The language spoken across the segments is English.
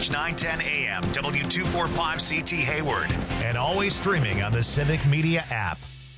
News, 910 AM, W245CT Hayward, and always streaming on the Civic Media app.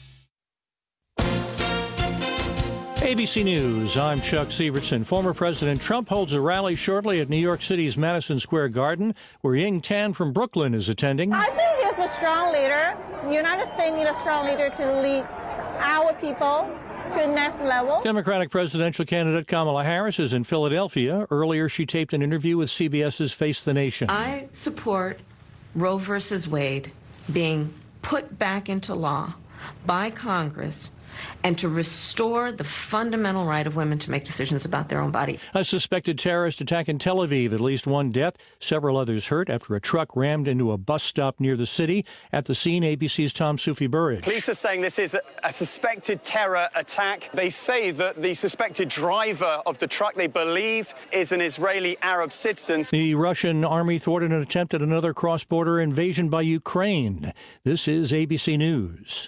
ABC News, I'm Chuck Sievertson. Former President Trump holds a rally shortly at New York City's Madison Square Garden, where Ying Tan from Brooklyn is attending. I think he's a strong leader. The United States needs a strong leader to lead our people to the next level. Democratic presidential candidate Kamala Harris is in Philadelphia. Earlier, she taped an interview with CBS's Face the Nation. I support Roe versus Wade being put back into law by Congress and to restore the fundamental right of women to make decisions about their own body. A suspected terrorist attack in Tel Aviv, at least one death, several others hurt after a truck rammed into a bus stop near the city. At the scene, ABC's Tom Soufi-Burridge. Police are saying this is a suspected terror attack. They say that the suspected driver of the truck, they believe, is an Israeli Arab citizen. The Russian army thwarted an attempt at another cross-border invasion by Ukraine. This is ABC News.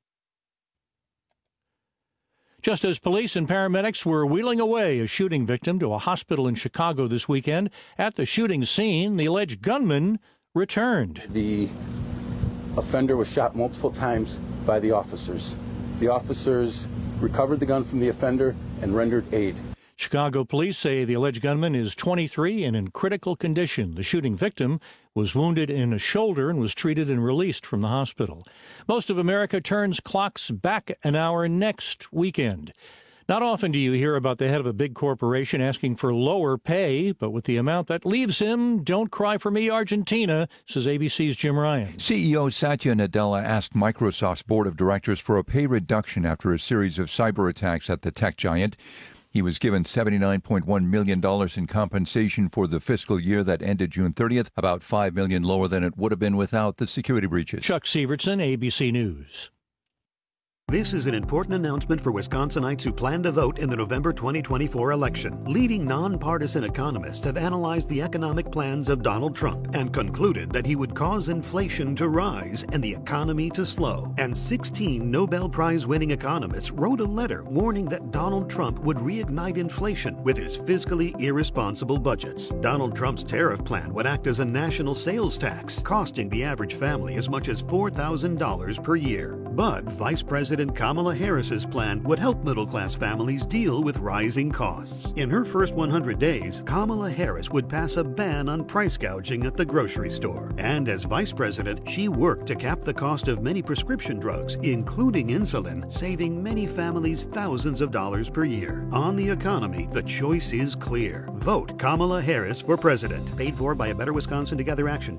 Just as police and paramedics were wheeling away a shooting victim to a hospital in Chicago this weekend, at the shooting scene, the alleged gunman returned. The offender was shot multiple times by the officers. The officers recovered the gun from the offender and rendered aid. Chicago police say the alleged gunman is 23 and in critical condition. The shooting victim was wounded in a shoulder and was treated and released from the hospital. Most of America turns clocks back an hour next weekend. Not often do you hear about the head of a big corporation asking for lower pay, but with the amount that leaves him, don't cry for me, Argentina, says ABC's Jim Ryan. CEO Satya Nadella asked Microsoft's board of directors for a pay reduction after a series of cyber attacks at the tech giant. He was given $79.1 million in compensation for the fiscal year that ended June 30th, about $5 million lower than it would have been without the security breaches. Chuck Sievertson, ABC News. This is an important announcement for Wisconsinites who plan to vote in the November 2024 election. Leading nonpartisan economists have analyzed the economic plans of Donald Trump and concluded that he would cause inflation to rise and the economy to slow. And 16 Nobel Prize-winning economists wrote a letter warning that Donald Trump would reignite inflation with his fiscally irresponsible budgets. Donald Trump's tariff plan would act as a national sales tax, costing the average family as much as $4,000 per year. But Vice President Kamala Harris's plan would help middle-class families deal with rising costs. In her first 100 days, Kamala Harris would pass a ban on price gouging at the grocery store. And as vice president, she worked to cap the cost of many prescription drugs, including insulin, saving many families thousands of dollars per year. On the economy, the choice is clear. Vote Kamala Harris for president. Paid for by A Better Wisconsin Together Action,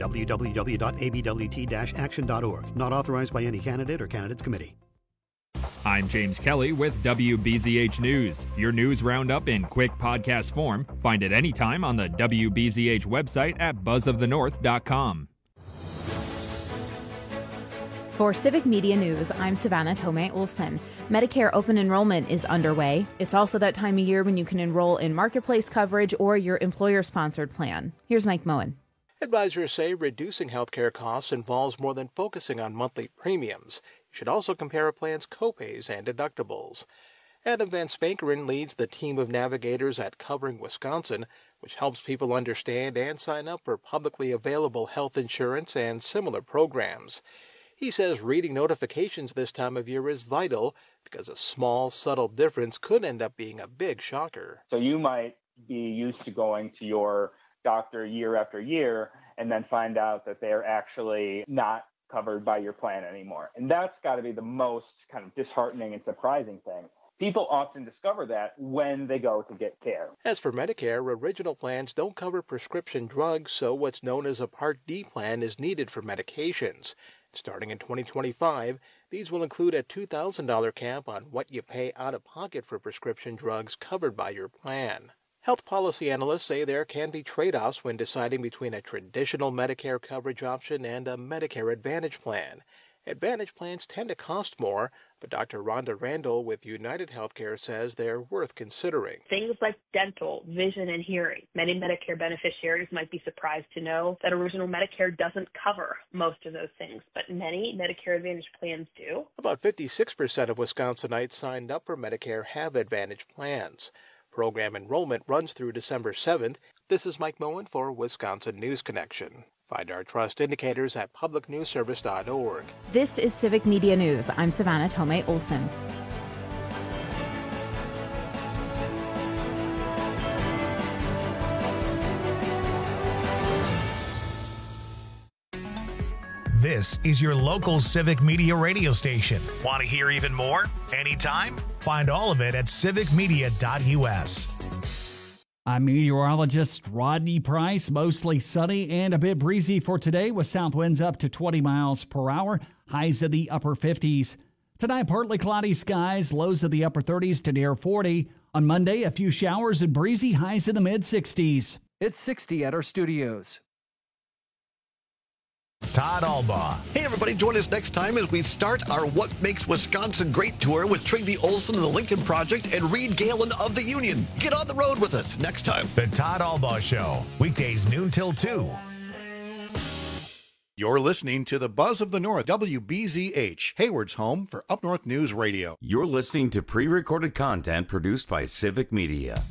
www.abwt-action.org. Not authorized by any candidate or candidates committee. I'm James Kelly with WBZH News, your news roundup in quick podcast form. Find it anytime on the WBZH website at buzzofthenorth.com. For Civic Media News, I'm Savannah Tomei Olson. Medicare open enrollment is underway. It's also that time of year when you can enroll in marketplace coverage or your employer-sponsored plan. Here's Mike Moen. Advisors say reducing healthcare costs involves more than focusing on monthly premiums. You should also compare a plan's copays and deductibles. Adam Van Spankeren leads the team of navigators at Covering Wisconsin, which helps people understand and sign up for publicly available health insurance and similar programs. He says reading notifications this time of year is vital because a small, subtle difference could end up being a big shocker. So you might be used to going to your doctor year after year and then find out that they're actually not covered by your plan anymore. And that's got to be the most kind of disheartening and surprising thing. People often discover that when they go to get care. As for Medicare, original plans don't cover prescription drugs, so what's known as a Part D plan is needed for medications. Starting in 2025, these will include a $2,000 cap on what you pay out of pocket for prescription drugs covered by your plan. Health policy analysts say there can be trade-offs when deciding between a traditional Medicare coverage option and a Medicare Advantage plan. Advantage plans tend to cost more, but Dr. Rhonda Randall with United Healthcare says they're worth considering. Things like dental, vision, and hearing. Many Medicare beneficiaries might be surprised to know that original Medicare doesn't cover most of those things, but many Medicare Advantage plans do. About 56% of Wisconsinites signed up for Medicare have Advantage plans. Program enrollment runs through December 7th. This is Mike Moen for Wisconsin News Connection. Find our trust indicators at publicnewsservice.org. This is Civic Media News. I'm Savannah Tomei Olson. This is your local Civic Media radio station. Want to hear even more? Anytime? Find all of it at civicmedia.us. I'm meteorologist Rodney Price. Mostly sunny and a bit breezy for today with south winds up to 20 miles per hour, highs in the upper 50s. Tonight, partly cloudy skies, lows in the upper 30s to near 40. On Monday, a few showers and breezy, highs in the mid-60s. It's 60 at our studios. Todd Albaugh. Hey, everybody, join us next time as we start our What Makes Wisconsin Great tour with Trygve Olsen of the Lincoln Project and Reed Galen of the Union. Get on the road with us next time. The Todd Albaugh Show, weekdays noon till 2. You're listening to the Buzz of the North, WBZH, Hayward's home for Up North News Radio. You're listening to pre-recorded content produced by Civic Media.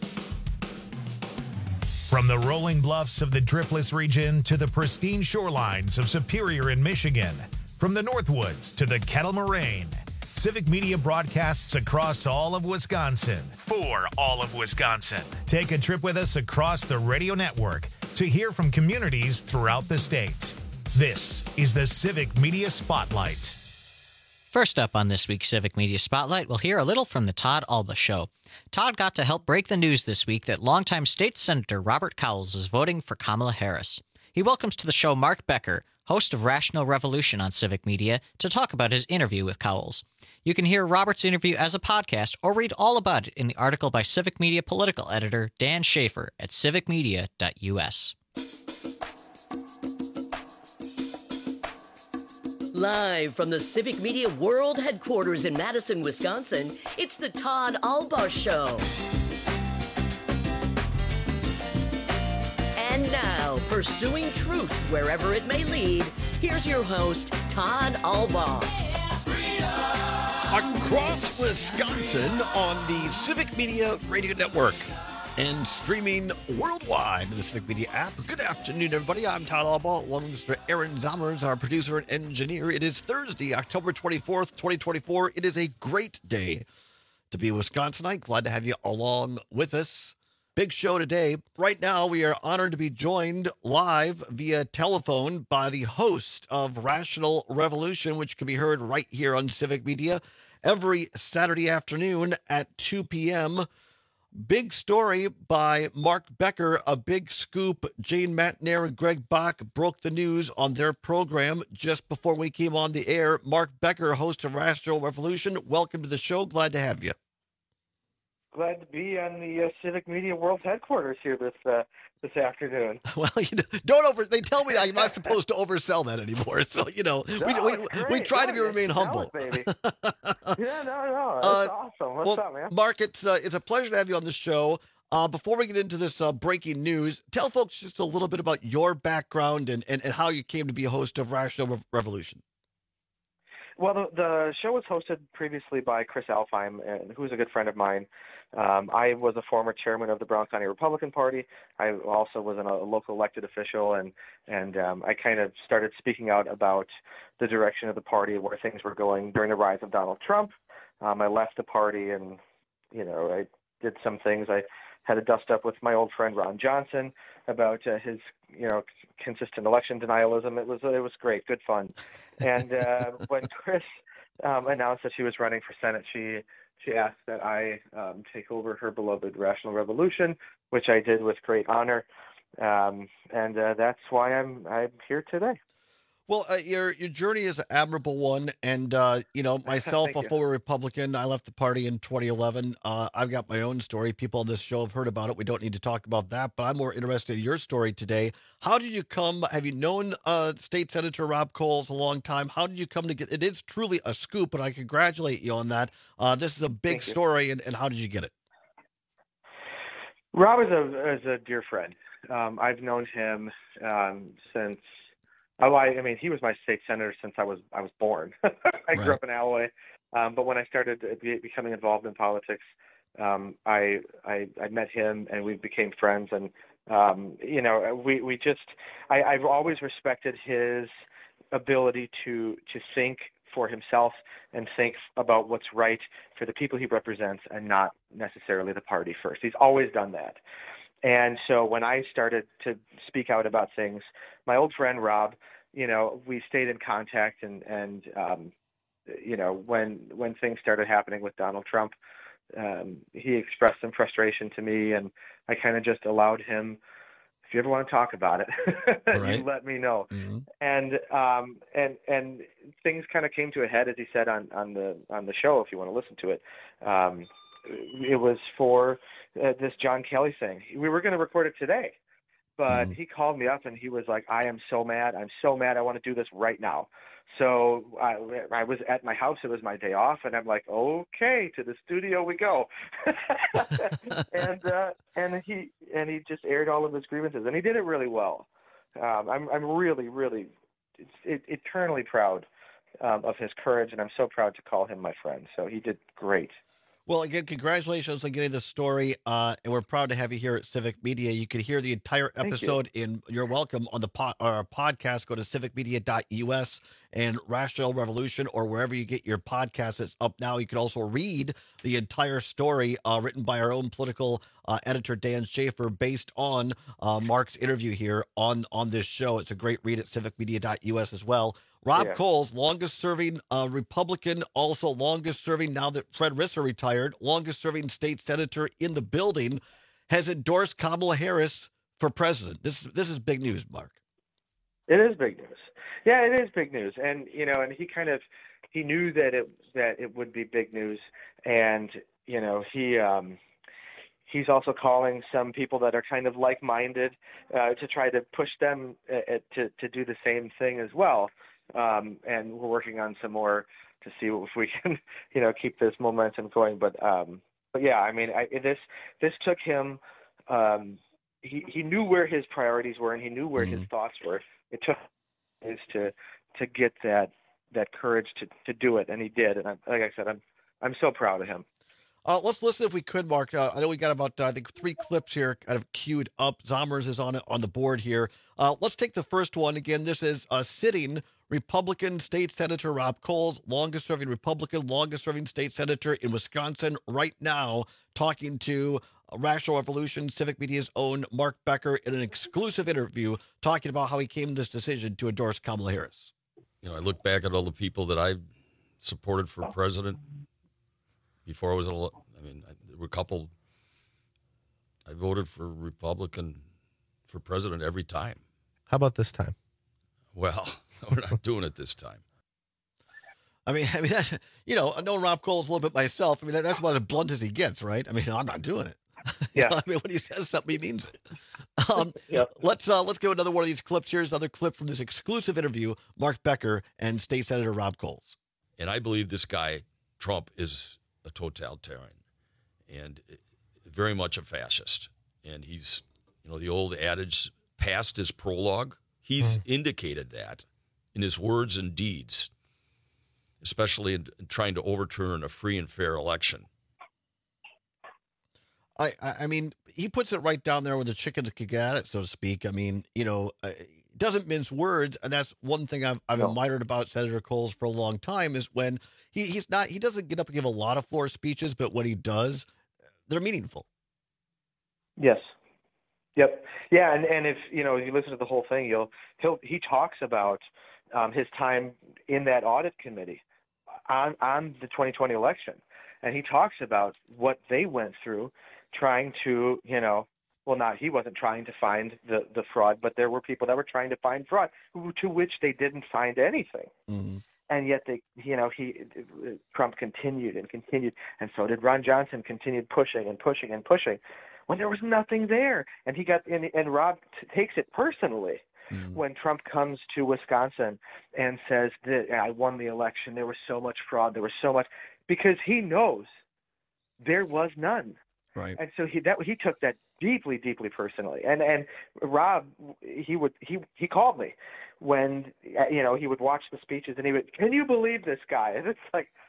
From the rolling bluffs of the Driftless region to the pristine shorelines of Superior in Michigan, from the Northwoods to the Kettle Moraine, Civic Media broadcasts across all of Wisconsin for all of Wisconsin. Take a trip with us across the radio network to hear from communities throughout the state. This is the Civic Media Spotlight. First up on this week's Civic Media Spotlight, we'll hear a little from the Todd Albaugh Show. Todd got to help break the news this week that longtime state senator Robert Cowles is voting for Kamala Harris. He welcomes to the show Mark Becker, host of Rational Revolution on Civic Media, to talk about his interview with Cowles. You can hear Robert's interview as a podcast or read all about it in the article by Civic Media political editor Dan Schaefer at civicmedia.us. Live from the Civic Media World Headquarters in Madison, Wisconsin, it's the Todd Albaugh Show. And now, pursuing truth wherever it may lead, here's your host, Todd Albaugh. Across Wisconsin on the Civic Media Radio Network and streaming worldwide in the Civic Media app. Good afternoon, everybody. I'm Todd Albaugh, along with Mr. Aaron Zommers, our producer and engineer. It is Thursday, October 24th, 2024. It is a great day to be a Wisconsinite. Glad to have you along with us. Big show today. Right now, we are honored to be joined live via telephone by the host of Rational Revolution, which can be heard right here on Civic Media every Saturday afternoon at 2 p.m., Big story by Mark Becker, A Big Scoop. Jane Matnair and Greg Bach broke the news on their program just before we came on the air. Mark Becker, host of Rational Revolution, welcome to the show. Glad to have you. Glad to be on the Civic Media World Headquarters here this afternoon. Well, they tell me I'm not supposed to oversell that anymore. So, we try to remain humble. Baby. Yeah, no, that's awesome. What's up, man? Mark, it's a pleasure to have you on the show. Before we get into this breaking news, tell folks just a little bit about your background and how you came to be a host of Rational Revolution. Well, the show was hosted previously by Chris Alfheim, who's a good friend of mine. I was a former chairman of the Brown County Republican Party. I also was a local elected official, and I kind of started speaking out about the direction of the party, where things were going during the rise of Donald Trump. I left the party, and I did some things. I had a dust up with my old friend Ron Johnson about his consistent election denialism. It was great, good fun. And when Chris announced that she was running for Senate, she asked that I take over her beloved Rational Revolution, which I did with great honor, and that's why I'm here today. Well, your journey is an admirable one, and myself, a former Republican, I left the party in 2011. I've got my own story. People on this show have heard about it. We don't need to talk about that, but I'm more interested in your story today. How did you come? Have you known State Senator Rob Cowles a long time? How did you come to get? It is truly a scoop, and I congratulate you on that. This is a big story, and how did you get it? Rob is a dear friend. I've known him since. He was my state senator since I was born. I grew up in Alloy, but when I started becoming involved in politics, I met him and we became friends. And I've always respected his ability to think for himself and think about what's right for the people he represents and not necessarily the party first. He's always done that. And so when I started to speak out about things, my old friend Rob, we stayed in contact, and when things started happening with Donald Trump, he expressed some frustration to me, and I kind of just allowed him, if you ever want to talk about it, right. You let me know. Mm-hmm. And things kind of came to a head, as he said on the show. If you want to listen to it, it was for this John Kelly thing. We were going to record it today, but he called me up and he was like, "I am so mad. I'm so mad. I want to do this right now." So I was at my house. It was my day off, and I'm like, "Okay, to the studio we go." and he just aired all of his grievances, and he did it really well. I'm really, really eternally proud of his courage, and I'm so proud to call him my friend. So he did great. Well, again, congratulations on getting this story, and we're proud to have you here at Civic Media. You can hear the entire episode You're welcome on the podcast. Go to civicmedia.us and Rational Revolution, or wherever you get your podcasts. It's up now. You can also read the entire story written by our own political editor, Dan Schaefer, based on Mark's interview here on this show. It's a great read at civicmedia.us as well. Rob Coles, longest-serving Republican, also longest-serving, now that Fred Risser retired, longest-serving state senator in the building, has endorsed Kamala Harris for president. This is big news, Mark. It is big news. Yeah, it is big news, and and he knew that it would be big news, and he's also calling some people that are kind of like-minded to try to push them to do the same thing as well. And we're working on some more to see if we can, keep this momentum going. But yeah, I mean, this took him. He knew where his priorities were, and he knew where his thoughts were. It took him to get that courage to do it, and he did. And like I said, I'm so proud of him. Let's listen if we could, Mark. I know we got about, I think, 3 clips here kind of queued up. Zommers is on the board here. Let's take the first one. Again, this is sitting Republican State Senator Rob Coles, longest-serving Republican, longest-serving state senator in Wisconsin right now, talking to Rational Revolution, Civic Media's own Mark Becker, in an exclusive interview, talking about how he came to this decision to endorse Kamala Harris. I look back at all the people that I supported for president before I was there were a couple. I voted for Republican for president every time. How about this time? Well, we're not doing it this time. I mean, that's, I know Rob Coles a little bit myself. I mean, that's about as blunt as he gets, right? I mean, I'm not doing it. Yeah. I mean, when he says something, he means it. Let's go another one of these clips. Here's another clip from this exclusive interview, Mark Becker and State Senator Rob Coles. And I believe this guy, Trump, is a totalitarian and very much a fascist. And he's, the old adage, past is prologue. He's indicated that in his words and deeds, especially in trying to overturn a free and fair election. I mean, he puts it right down there where the chickens could get at it, so to speak. I mean, doesn't mince words, and that's one thing I've admired about Senator Coles for a long time is when he doesn't get up and give a lot of floor speeches, but when he does, they're meaningful. Yes. Yep. Yeah, and if you listen to the whole thing, he talks about his time in that audit committee on the 2020 election, and he talks about what they went through trying to, he wasn't trying to find the fraud, but there were people that were trying to find fraud to which they didn't find anything. Mm-hmm. And yet Trump continued and continued, and so did Ron Johnson, continued pushing and pushing and pushing when there was nothing there. And and Rob takes it personally when Trump comes to Wisconsin and says that I won the election. There was so much fraud. There was so much, because he knows there was none. Right. And so he took that deeply, deeply personally. And Rob, he called me when he would watch the speeches, and he would, "Can you believe this guy?" And it's like,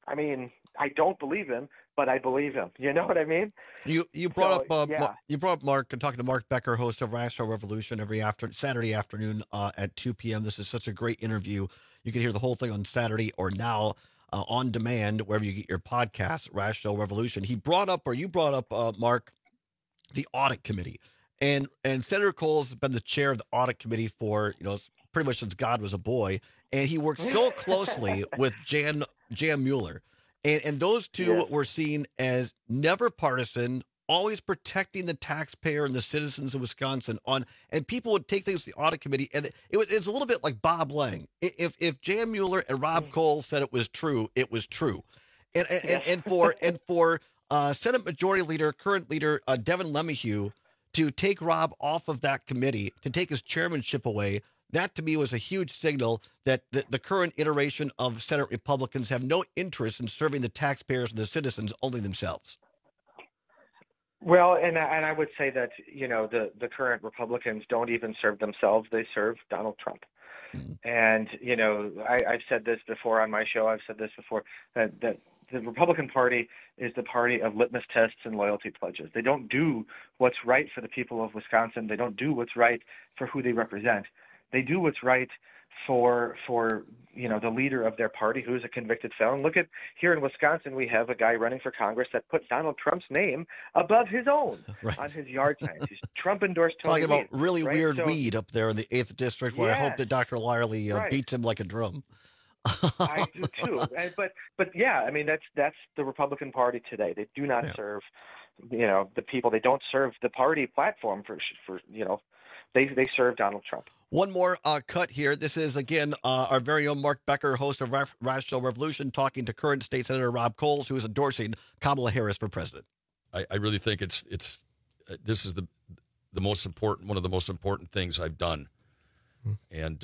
I mean, I don't believe him, but I believe him. You know what I mean? You brought up Mark, and talking to Mark Becker, host of Rational Revolution, every Saturday afternoon at 2 p.m. This is such a great interview. You can hear the whole thing on Saturday or now on demand, wherever you get your podcast, Rational Revolution. You brought up, Mark, the audit committee. And Senator Coles has been the chair of the audit committee for, pretty much since God was a boy. And he worked so closely with Jan Mueller. And those two were seen as never partisan, always protecting the taxpayer and the citizens of Wisconsin. And people would take things to the audit committee, and it's a little bit like Bob Lang. If Jan Mueller and Rob Coles said it was true, it was true. And for Senate Majority Leader, current leader Devin LeMahieu, to take Rob off of that committee, to take his chairmanship away, that to me was a huge signal that the current iteration of Senate Republicans have no interest in serving the taxpayers and the citizens, only themselves. Well, and I would say that, the current Republicans don't even serve themselves. They serve Donald Trump. And, I've said this before on my show. I've said this before, that the Republican Party is the party of litmus tests and loyalty pledges. They don't do what's right for the people of Wisconsin. They don't do what's right for who they represent. They do what's right for the leader of their party, who's a convicted felon. Look at here in Wisconsin, we have a guy running for Congress that put Donald Trump's name above his own on his yard signs. He's Trump endorsed Tony Talking about Weed, really weird weed up there in the 8th District, where I hope that Dr. Lyerly beats him like a drum. I do too. But yeah, I mean, that's the Republican Party today. They do not serve, the people. They don't serve the party platform for they serve Donald Trump. One more cut here. This is, again, our very own Mark Becker, host of Rational Revolution, talking to current State Senator Rob Coles, who is endorsing Kamala Harris for president. I really think this is the most important, one of the most important things I've done. And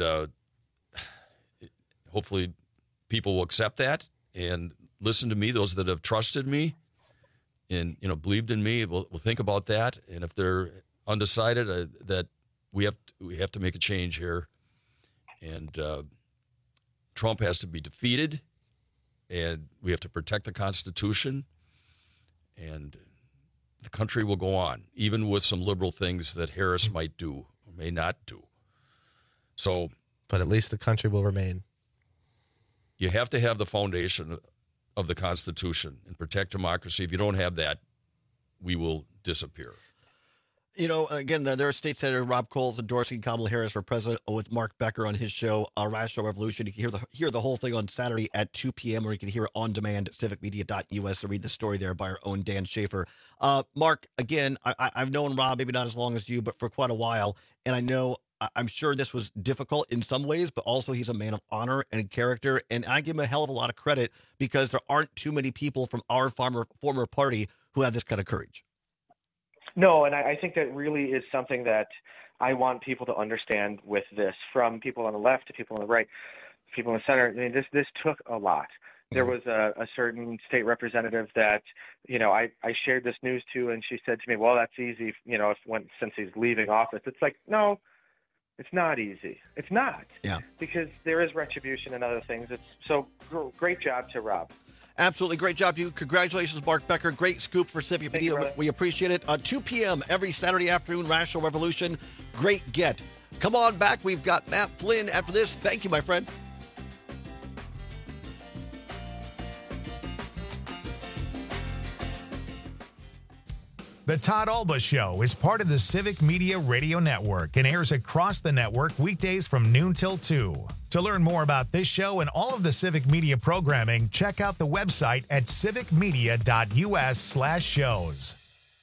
hopefully people will accept that and listen to me, those that have trusted me and, believed in me will think about that. And if they're undecided, that we have to make a change here, and Trump has to be defeated, and we have to protect the Constitution, and the country will go on, even with some liberal things that Harris might do or may not do. So, but at least the country will remain. You have to have the foundation of the Constitution and protect democracy. If you don't have that, we will disappear. Again, there's State Senator Rob Coles endorsing Kamala Harris for president with Mark Becker on his show, Rational Revolution. You can hear the whole thing on Saturday at 2 p.m., or you can hear it on demand at civicmedia.us, or read the story there by our own Dan Schaefer. Mark, again, I've known Rob, maybe not as long as you, but for quite a while, and I'm sure this was difficult in some ways, but also he's a man of honor and character, and I give him a hell of a lot of credit because there aren't too many people from our former party who have this kind of courage. No, and I think that really is something that I want people to understand with this, from people on the left to people on the right, people in the center. I mean, this took a lot. There was a certain state representative that, I shared this news to, and she said to me, well, that's easy, since he's leaving office. It's like, no, it's not easy. It's not. Yeah. Because there is retribution and other things. So great job to Rob. Absolutely. Great job to you. Congratulations, Mark Becker. Great scoop for Civic Media. We appreciate it. 2 p.m. every Saturday afternoon, Rational Revolution. Great get. Come on back. We've got Matt Flynn after this. Thank you, my friend. The Todd Alba Show is part of the Civic Media Radio Network and airs across the network weekdays from noon till 2. To learn more about this show and all of the Civic Media programming, check out the website at civicmedia.us/shows.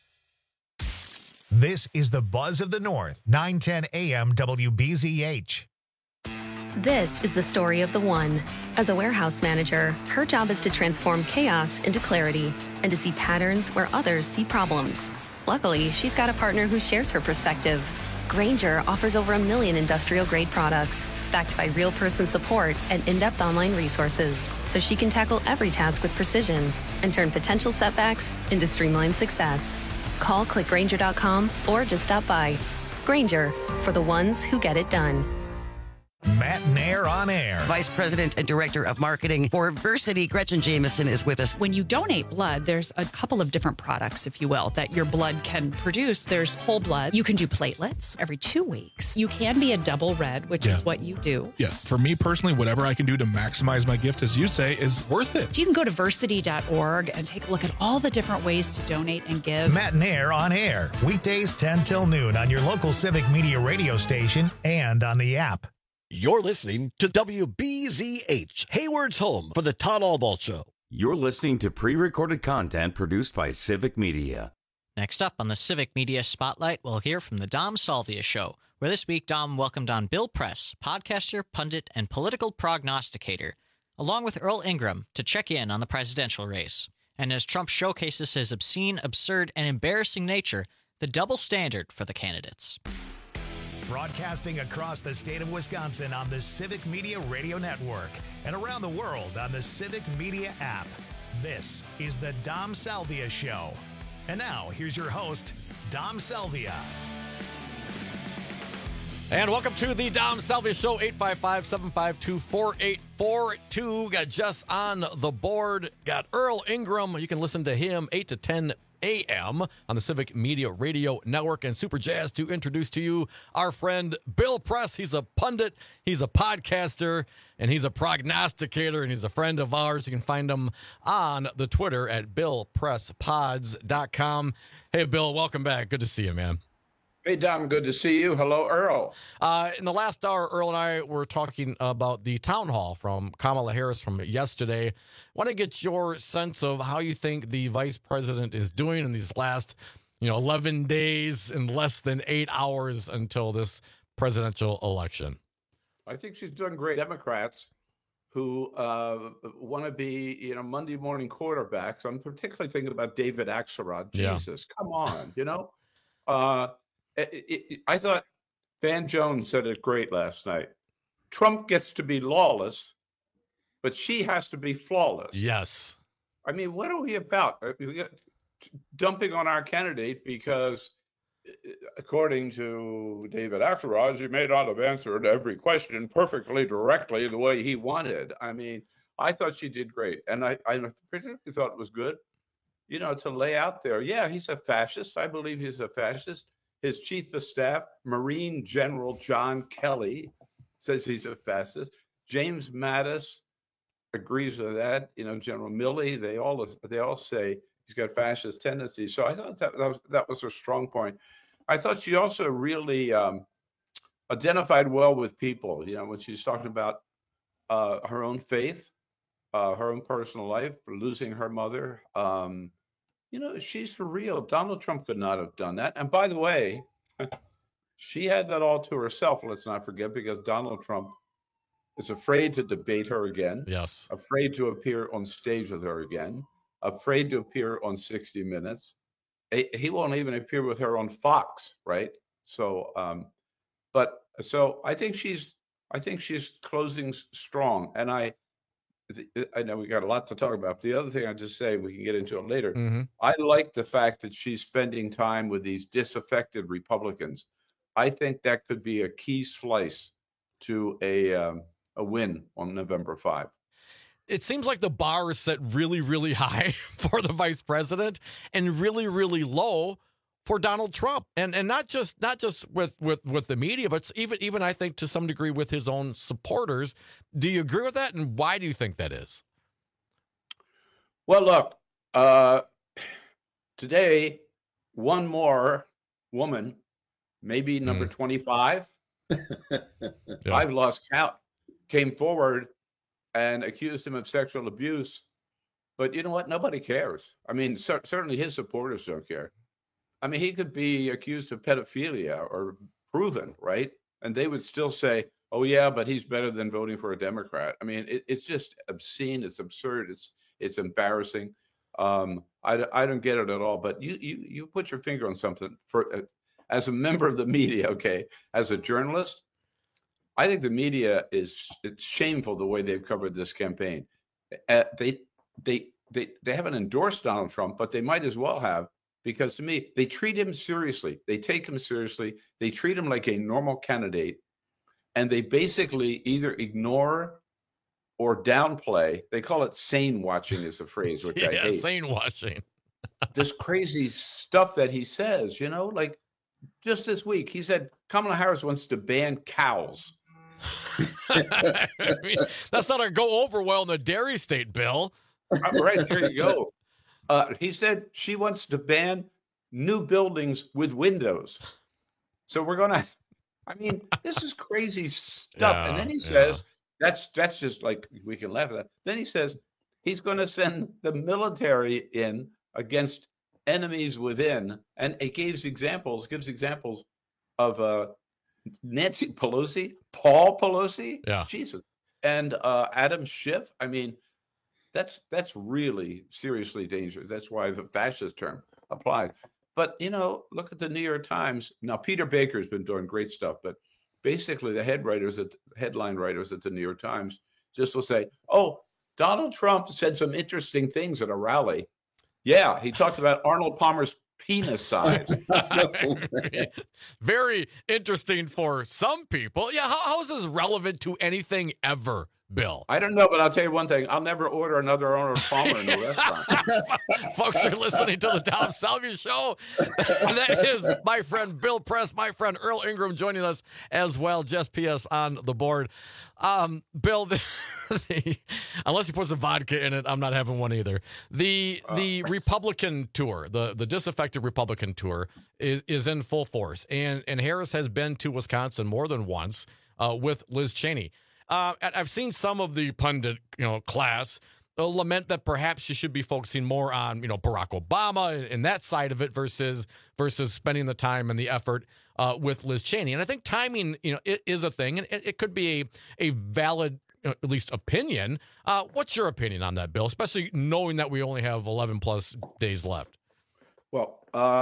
This is the Buzz of the North, 910 AM WBZH. This is the story of the one. As a warehouse manager, her job is to transform chaos into clarity and to see patterns where others see problems. Luckily, she's got a partner who shares her perspective. Grainger offers over 1 million industrial-grade products, backed by real person support and in-depth online resources, so she can tackle every task with precision and turn potential setbacks into streamlined success. Call clickgrainger.com or just stop by. Grainger, for the ones who get it done. Matt Nair on air. Vice President and Director of Marketing for Versity, Gretchen Jameson, is with us. When you donate blood, there's a couple of different products, if you will, that your blood can produce. There's whole blood. You can do platelets every 2 weeks. You can be a double red, which is what you do. Yes. For me personally, whatever I can do to maximize my gift, as you say, is worth it. So you can go to versity.org and take a look at all the different ways to donate and give. Matt Nair on air. Weekdays 10 till noon on your local Civic Media radio station and on the app. You're listening to WBZH, Hayward's home for the Todd Albaugh Show. You're listening to pre-recorded content produced by Civic Media. Next up on the Civic Media Spotlight, we'll hear from the Dom Salvia Show, where this week Dom welcomed on Bill Press, podcaster, pundit, and political prognosticator, along with Earl Ingram, to check in on the presidential race. And as Trump showcases his obscene, absurd, and embarrassing nature, the double standard for the candidates. Broadcasting across the state of Wisconsin on the Civic Media Radio Network and around the world on the Civic Media app. This is the Dom Salvia Show. And now, here's your host, Dom Salvia. And welcome to the Dom Salvia Show, 855-752-4842. Got Jess on the board. Got Earl Ingram. You can listen to him 8 to 10 a.m. on the Civic Media Radio Network. And super jazzed to introduce to you our friend Bill Press. He's a pundit, he's a podcaster, and he's a prognosticator, and he's a friend of ours. You can find him on the Twitter at BillPressPods.com. Hey, Bill, welcome back. Good to see you, man. Hey, Dom, good to see you. Hello, Earl. In the last hour, Earl and I were talking about the town hall from Kamala Harris from yesterday. I want to get your sense of how you think the vice president is doing in these last, 11 days and less than 8 hours until this presidential election. I think she's doing great. Democrats who want to be, Monday morning quarterbacks. I'm particularly thinking about David Axelrod. Jesus, come on, I thought Van Jones said it great last night. Trump gets to be lawless, but she has to be flawless. Yes. I mean, what are we about? We got dumping on our candidate because, according to David Axelrod, he may not have answered every question perfectly directly the way he wanted. I mean, I thought she did great. And I particularly thought it was good, to lay out there. Yeah, he's a fascist. I believe he's a fascist. His chief of staff, Marine General John Kelly, says he's a fascist. James Mattis agrees with that. General Milley, they all say he's got fascist tendencies. So I thought that was a strong point. I thought she also really identified well with people. When she's talking about her own faith, her own personal life, losing her mother. She's for real. Donald Trump could not have done that. And by the way, she had that all to herself, let's not forget, because Donald Trump is afraid to debate her again. Yes. Afraid to appear on stage with her again. Afraid to appear on 60 Minutes. He won't even appear with her on Fox, right? So, so I think she's closing strong. And I know we got a lot to talk about. The other thing I just say, we can get into it later. Mm-hmm. I like the fact that she's spending time with these disaffected Republicans. I think that could be a key slice to a win on November 5. It seems like the bar is set really, really high for the vice president and really, really low for Donald Trump, and not just with the media, but even I think to some degree with his own supporters. Do you agree with that, and why do you think that is? Well, look, today one more woman, maybe number 25, I've lost count, came forward and accused him of sexual abuse. But you know what? Nobody cares. I mean, certainly his supporters don't care. I mean, he could be accused of pedophilia or proven, right? And they would still say, oh, yeah, but he's better than voting for a Democrat. I mean, it's just obscene. It's absurd. It's embarrassing. I don't get it at all. But you put your finger on something. As a member of the media, okay, as a journalist, I think the media it's shameful the way they've covered this campaign. They haven't endorsed Donald Trump, but they might as well have. Because to me, they treat him seriously. They take him seriously. They treat him like a normal candidate. and they basically either ignore or downplay. They call it sane watching is a phrase, which I hate. Sane watching. This crazy stuff that he says, like just this week, he said Kamala Harris wants to ban cows. I mean, that's not going to go over well in the dairy state, Bill. Right, there you go. He said she wants to ban new buildings with windows. So we're going to, this is crazy stuff. Yeah, and then he says, that's just like, we can laugh at that. Then he says he's going to send the military in against enemies within. And it gives examples of Nancy Pelosi, Paul Pelosi, Jesus, and Adam Schiff. That's really seriously dangerous. That's why the fascist term applies. But, look at the New York Times. Now, Peter Baker's been doing great stuff, but basically the headline writers at the New York Times just will say, oh, Donald Trump said some interesting things at a rally. Yeah, he talked about Arnold Palmer's penis size. Very interesting for some people. Yeah, how is this relevant to anything ever, Bill? I don't know, but I'll tell you one thing. I'll never order another Arnold Palmer in a restaurant. Folks are listening to the Tom Salvia Show. That is my friend Bill Press, my friend Earl Ingram joining us as well. Just PS on the board. Bill, unless he puts some vodka in it, I'm not having one either. The Republican tour, the disaffected Republican tour is in full force. And Harris has been to Wisconsin more than once with Liz Cheney. I've seen some of the pundit, class lament that perhaps she should be focusing more on, Barack Obama and that side of it versus spending the time and the effort with Liz Cheney. And I think timing, it is a thing, and it could be a valid, at least opinion. What's your opinion on that, Bill? Especially knowing that we only have 11 plus days left. Well,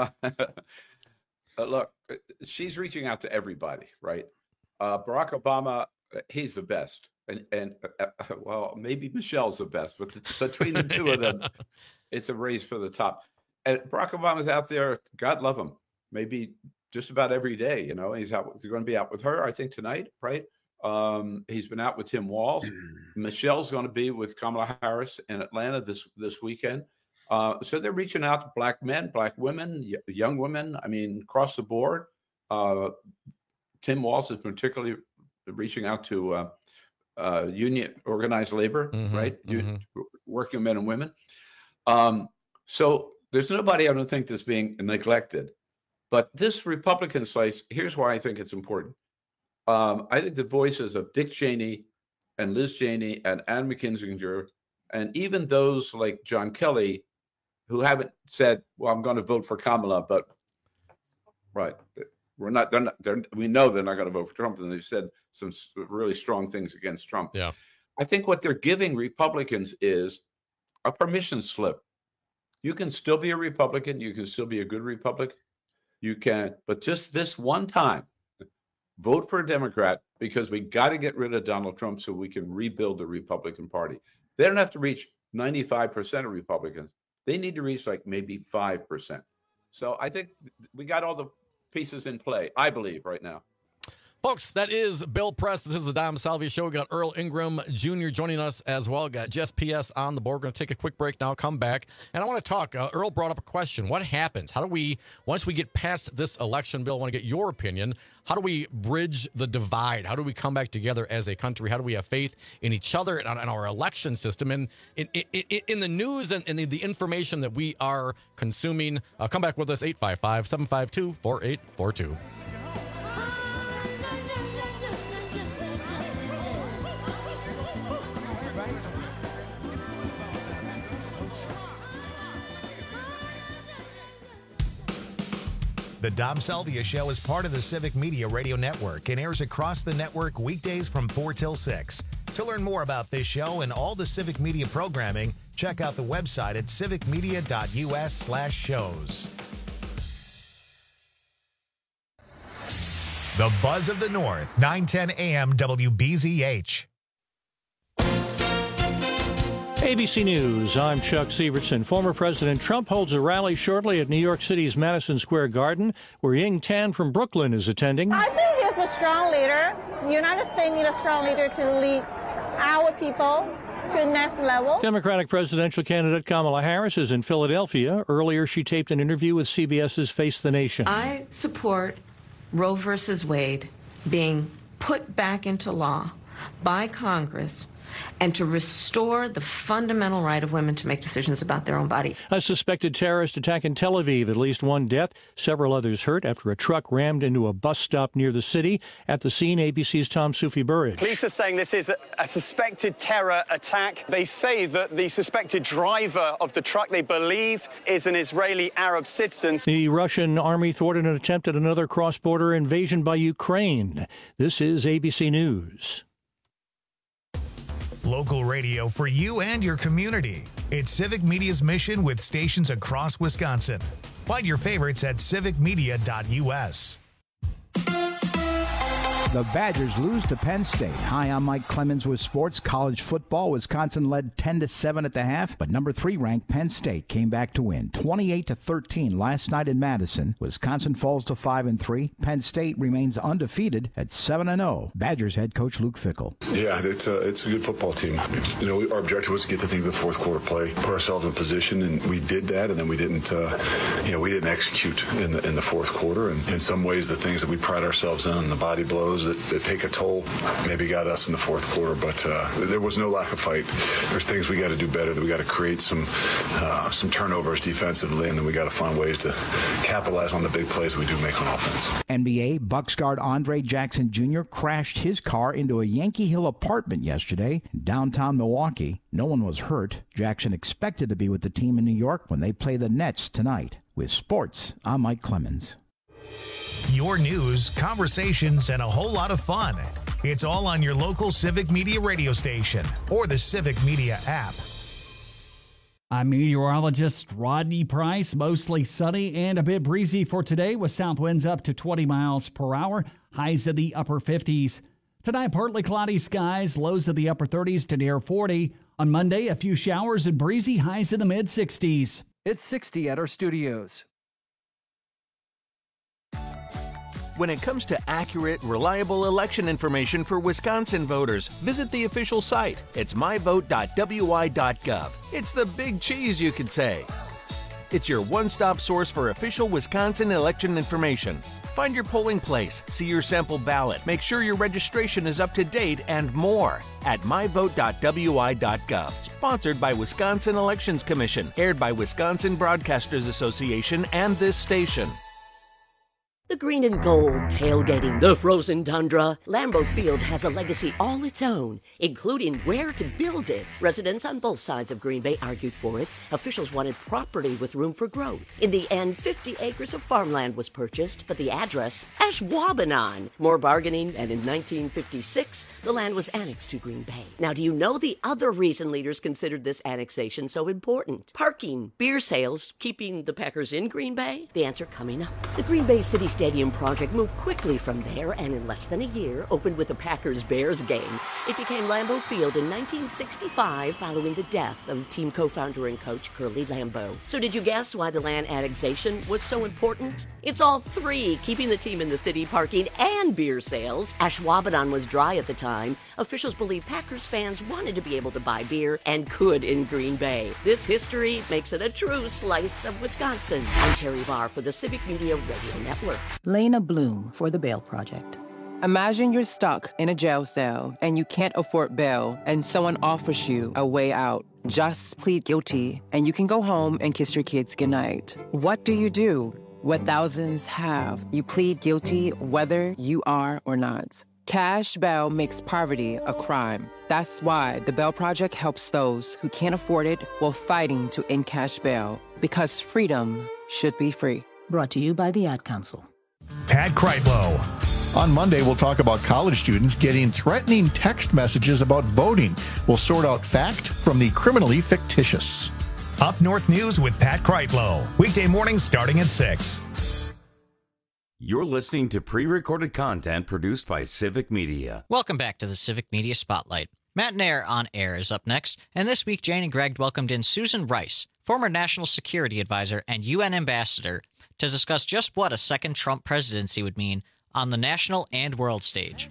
look, she's reaching out to everybody, right? Barack Obama, he's the best. And well, maybe Michelle's the best, but between the two of them, it's a race for the top. And Barack Obama's out there. God love him. Maybe just about every day, he's out. He's going to be out with her, I think, tonight, right? He's been out with Tim Walz. Michelle's going to be with Kamala Harris in Atlanta this weekend. So they're reaching out to black men, black women, young women. Across the board. Tim Walz is particularly reaching out to union organized labor, right? Working men and women. So there's nobody, I don't think, that's being neglected. But this Republican slice, here's why I think it's important. I think the voices of Dick Cheney and Liz Cheney and Ann McKinzinger, and even those like John Kelly, who haven't said, well, I'm going to vote for Kamala, but right. We know they're not going to vote for Trump, and they've said some really strong things against Trump. Yeah. I think what they're giving Republicans is a permission slip. You can still be a Republican. You can still be a good Republican. You can, but just this one time, vote for a Democrat, because we got to get rid of Donald Trump so we can rebuild the Republican Party. They don't have to reach 95% of Republicans. They need to reach like maybe 5%. So I think we got all the pieces in play, I believe, right now. Folks, that is Bill Press. This is the Dom Salvia Show. We got Earl Ingram Jr. joining us as well. Got Jess PS on the board. We're going to take a quick break now, come back. And I want to talk. Earl brought up a question. What happens? How do we, once we get past this election, Bill, I want to get your opinion. How do we bridge the divide? How do we come back together as a country? How do we have faith in each other and our election system and in the news and the information that we are consuming? Come back with us, 855-752-4842. The Dom Salvia Show is part of the Civic Media Radio Network and airs across the network weekdays from 4 till 6. To learn more about this show and all the Civic Media programming, check out the website at civicmedia.us/shows. The Buzz of the North, 910 AM WBZH. ABC News, I'm Chuck Severson. Former President Trump holds a rally shortly at New York City's Madison Square Garden, where Ying Tan from Brooklyn is attending. I think it's a strong leader. The United States needs a strong leader to lead our people to the next level. Democratic presidential candidate Kamala Harris is in Philadelphia. Earlier, she taped an interview with CBS's Face the Nation. I support Roe versus Wade being put back into law by Congress and to restore the fundamental right of women to make decisions about their own body. A suspected terrorist attack in Tel Aviv, at least one death, several others hurt after a truck rammed into a bus stop near the city. At the scene, ABC's Tom Soufi-Burridge. Police are saying this is a suspected terror attack. They say that the suspected driver of the truck, they believe, is an Israeli Arab citizen. The Russian army thwarted an attempt at another cross-border invasion by Ukraine. This is ABC News. Local radio for you and your community. It's Civic Media's mission with stations across Wisconsin. Find your favorites at civicmedia.us. The Badgers lose to Penn State. Hi, I'm Mike Clemens with sports. College football, Wisconsin led 10-7 at the half, but number 3 ranked Penn State came back to win 28-13 last night in Madison. Wisconsin falls to 5-3. Penn State remains undefeated at 7-0. Badgers head coach Luke Fickell. Yeah, it's a good football team. You know, our objective was to get the thing to the fourth quarter play, put ourselves in position, and we did that. And then we didn't execute in the fourth quarter. And in some ways, the things that we pride ourselves on, the body blows that take a toll, maybe got us in the fourth quarter. But there was no lack of fight. There's things we got to do better. That we got to create some turnovers defensively, and then we got to find ways to capitalize on the big plays we do make on offense. NBA Bucks guard Andre Jackson Jr. crashed his car into a Yankee Hill apartment yesterday in downtown Milwaukee. No one was hurt. Jackson expected to be with the team in New York when they play the Nets tonight. With sports, I'm Mike Clemens. Your news, conversations, and a whole lot of fun. It's all on your local Civic Media radio station or the Civic Media app. I'm meteorologist Rodney Price. Mostly sunny and a bit breezy for today with south winds up to 20 miles per hour, highs in the upper 50s. Tonight, partly cloudy skies, lows in the upper 30s to near 40. On Monday, a few showers and breezy, highs in the mid-60s. It's 60 at our studios. When it comes to accurate, reliable election information for Wisconsin voters, visit the official site. It's myvote.wi.gov. It's the big cheese, you could say. It's your one-stop source for official Wisconsin election information. Find your polling place, see your sample ballot, make sure your registration is up to date, and more at myvote.wi.gov. Sponsored by Wisconsin Elections Commission, aired by Wisconsin Broadcasters Association and this station. The green and gold tailgating the frozen tundra. Lambeau Field has a legacy all its own, including where to build it. Residents on both sides of Green Bay argued for it. Officials wanted property with room for growth. In the end, 50 acres of farmland was purchased, but the address, Ashwaubenon. More bargaining, and in 1956, the land was annexed to Green Bay. Now, do you know the other reason leaders considered this annexation so important? Parking, beer sales, keeping the Packers in Green Bay? The answer coming up. The Green Bay City Stadium project moved quickly from there and in less than a year opened with a Packers-Bears game. It became Lambeau Field in 1965 following the death of team co-founder and coach Curly Lambeau. So did you guess why the land annexation was so important? It's all three, keeping the team in the city, parking, and beer sales. Ashwaubenon was dry at the time. Officials believe Packers fans wanted to be able to buy beer and could in Green Bay. This history makes it a true slice of Wisconsin. I'm Terry Barr for the Civic Media Radio Network. Lena Bloom for the Bail Project. Imagine you're stuck in a jail cell and you can't afford bail and someone offers you a way out. Just plead guilty and you can go home and kiss your kids goodnight. What do you do? What thousands have. You plead guilty whether you are or not. Cash bail makes poverty a crime. That's why the Bail Project helps those who can't afford it while fighting to end cash bail. Because freedom should be free. Brought to you by the Ad Council. Pat Kreitlow. On Monday, we'll talk about college students getting threatening text messages about voting. We'll sort out fact from the criminally fictitious. Up North News with Pat Kreitlow. Weekday mornings starting at 6. You're listening to pre-recorded content produced by Civic Media. Welcome back to the Civic Media Spotlight. Matt Nair on Air is up next, and this week Jane and Greg welcomed in Susan Rice, former National Security Advisor and UN Ambassador, to discuss just what a second Trump presidency would mean on the national and world stage.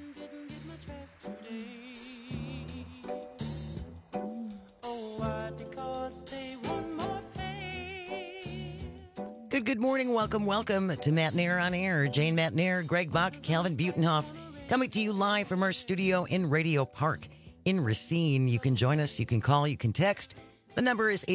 Good morning. Welcome to Matt Nair on Air. Jane Matt Nair, Greg Bach, Calvin Butenhoff, coming to you live from our studio in Radio Park in Racine. You can join us, you can call, you can text. The number is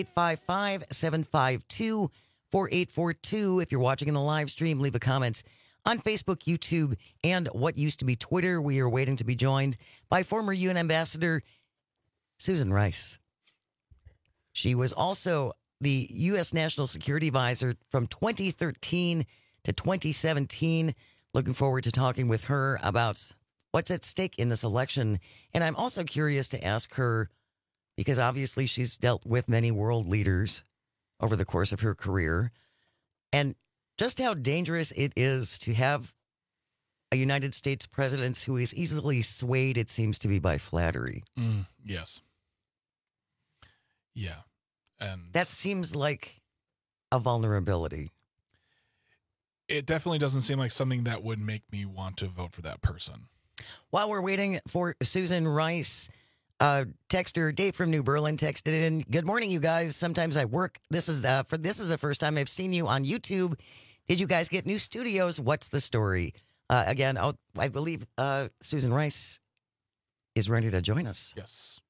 855-752-4842. If you're watching in the live stream, leave a comment on Facebook, YouTube, and what used to be Twitter. We are waiting to be joined by former UN Ambassador Susan Rice. She was also the U.S. National Security Advisor from 2013 to 2017. Looking forward to talking with her about what's at stake in this election. And I'm also curious to ask her, because obviously she's dealt with many world leaders over the course of her career, and just how dangerous it is to have a United States president who is easily swayed, it seems to be, by flattery. Yes. Yeah. And that seems like a vulnerability. It definitely doesn't seem like something that would make me want to vote for that person. While we're waiting for Susan Rice, texter Dave from New Berlin texted in, "Good morning, you guys. Sometimes I work. This is the first time I've seen you on YouTube. Did you guys get new studios? What's the story?" Again, I believe Susan Rice is ready to join us. Yes.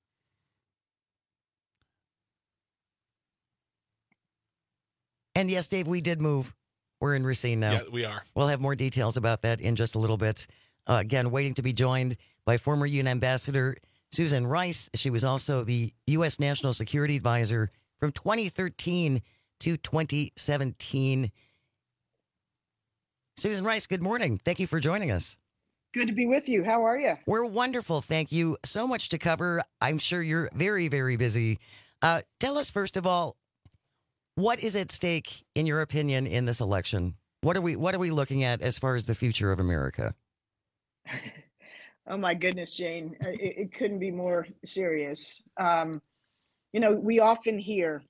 And yes, Dave, we did move. We're in Racine now. Yeah, we are. We'll have more details about that in just a little bit. Again, waiting to be joined by former UN Ambassador Susan Rice. She was also the U.S. National Security Advisor from 2013 to 2017. Susan Rice, good morning. Thank you for joining us. Good to be with you. How are you? We're wonderful. Thank you. So much to cover. I'm sure you're very, very busy. Tell us, first of all, what is at stake, in your opinion, in this election? What are we looking at as far as the future of America? Oh my goodness, Jane, it couldn't be more serious. We often hear,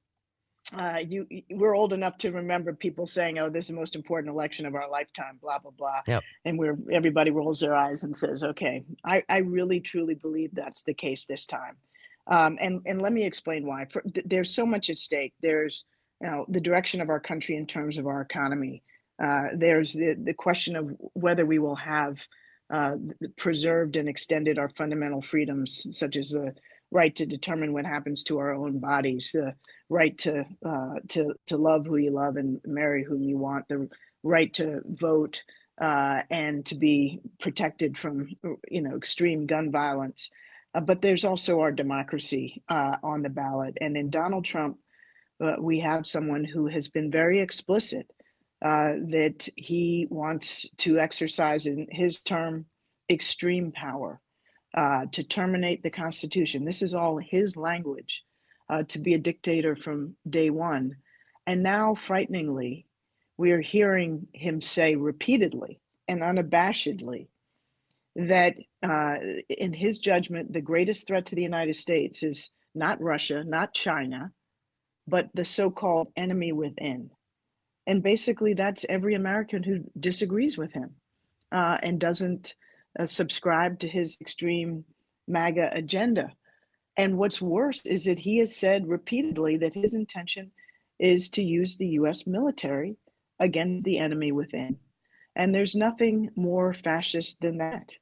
we're old enough to remember people saying, "Oh, this is the most important election of our lifetime," blah blah blah. Yep. And everybody rolls their eyes and says, "Okay." I really truly believe that's the case this time, and let me explain why. There's so much at stake. There's the direction of our country in terms of our economy. There's the question of whether we will have preserved and extended our fundamental freedoms, such as the right to determine what happens to our own bodies, the right to love who you love and marry whom you want, the right to vote and to be protected from extreme gun violence. But there's also our democracy on the ballot. And in Donald Trump, we have someone who has been very explicit that he wants to exercise in his term extreme power to terminate the Constitution. This is all his language, to be a dictator from day one. And now, frighteningly, we are hearing him say repeatedly and unabashedly that in his judgment, the greatest threat to the United States is not Russia, not China, but the so-called enemy within. And basically, that's every American who disagrees with him and doesn't subscribe to his extreme MAGA agenda. And what's worse is that he has said repeatedly that his intention is to use the U.S. military against the enemy within. And there's nothing more fascist than that.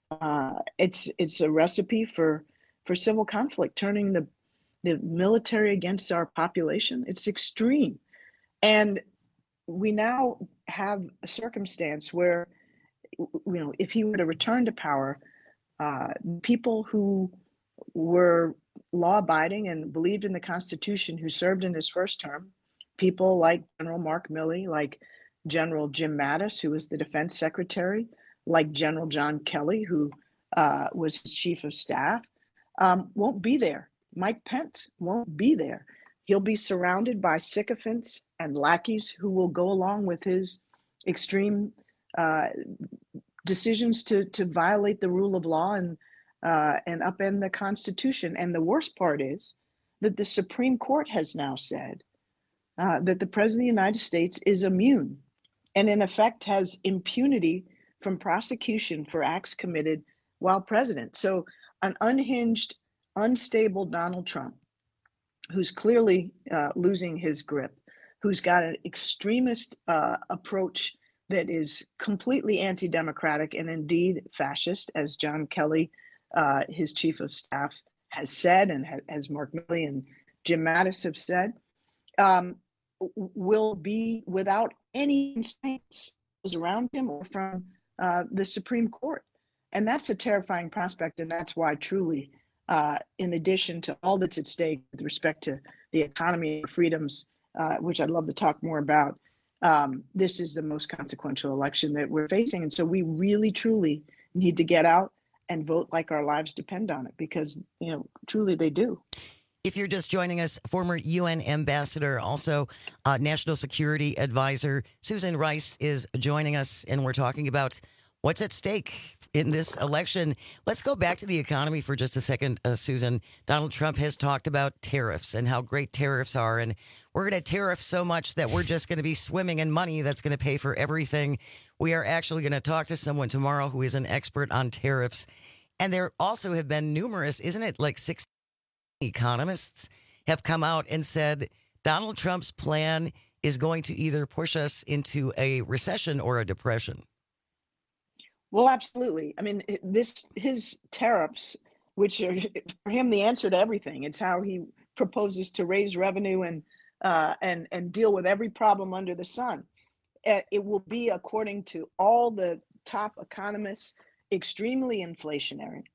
It's a recipe for civil conflict, turning the military against our population. It's extreme. And we now have a circumstance where, if he were to return to power, people who were law-abiding and believed in the Constitution, who served in his first term, people like General Mark Milley, like General Jim Mattis, who was the defense secretary, like General John Kelly, who was his chief of staff, won't be there. Mike Pence won't be there. He'll be surrounded by sycophants and lackeys who will go along with his extreme decisions to violate the rule of law and upend the Constitution. And the worst part is that the Supreme Court has now said that the President of the United States is immune and in effect has impunity from prosecution for acts committed while president. So an unhinged, unstable Donald Trump, who's clearly losing his grip, who's got an extremist approach that is completely anti-democratic and indeed fascist, as John Kelly, his chief of staff, has said, and as Mark Milley and Jim Mattis have said, will be without any constraints around him or from the Supreme Court. And that's a terrifying prospect. And that's why truly, in addition to all that's at stake with respect to the economy and freedoms, which I'd love to talk more about, this is the most consequential election that we're facing. And so we really, truly need to get out and vote like our lives depend on it, because, truly they do. If you're just joining us, former UN ambassador, also national security advisor, Susan Rice is joining us, and we're talking about what's at stake in this election. Let's go back to the economy for just a second, Susan. Donald Trump has talked about tariffs and how great tariffs are, and we're going to tariff so much that we're just going to be swimming in money that's going to pay for everything. We are actually going to talk to someone tomorrow who is an expert on tariffs. And there also have been numerous, isn't it, like 6 economists have come out and said Donald Trump's plan is going to either push us into a recession or a depression. Well, absolutely. I mean, his tariffs, which are for him the answer to everything. It's how he proposes to raise revenue and deal with every problem under the sun. It will be, according to all the top economists, extremely inflationary